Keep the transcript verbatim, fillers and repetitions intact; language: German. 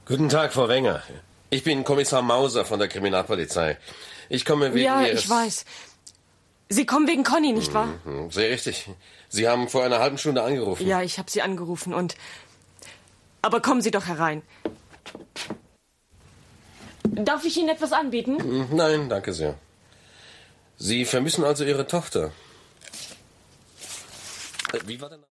Guten Tag, Frau Wenger. Ich bin Kommissar Mauser von der Kriminalpolizei. Ich komme wegen Ja, Ihres... ich weiß. Sie kommen wegen Conny, nicht wahr? Mhm, sehr richtig. Sie haben vor einer halben Stunde angerufen. Ja, ich habe Sie angerufen und... Aber kommen Sie doch herein. Darf ich Ihnen etwas anbieten? Nein, danke sehr. Sie vermissen also Ihre Tochter. Wie war denn...